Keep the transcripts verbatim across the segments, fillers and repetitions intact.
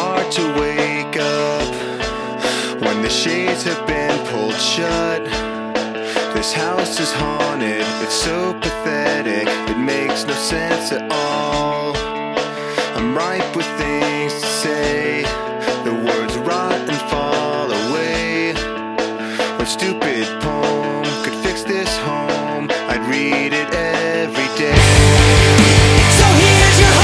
hard to wake up when the shades have been pulled shut. This house is haunted, it's so pathetic, it makes no sense at all. I'm ripe with things to say, the words rot and fall away. What stupid poem could fix this home? I'd read it every day. So here's your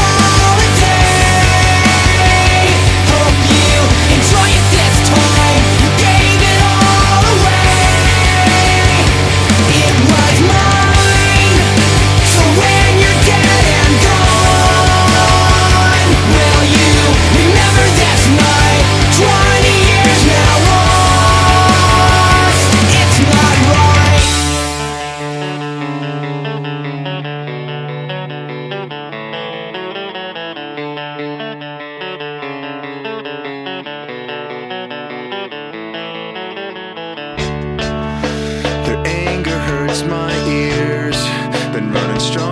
holiday. Hope you enjoy it this time. You gave it all away. It was mine. So when you're dead and gone, will you remember this night? Twenty years now lost. It's not right. Their anger hurts my ears, been running strong